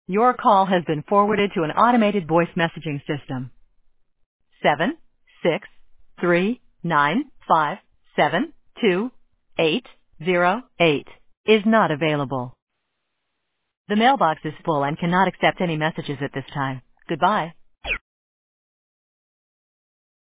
Your call has been forwarded to an automated voice messaging system. 763957288 is not available. The mailbox is full and cannot accept any messages at this time. Goodbye.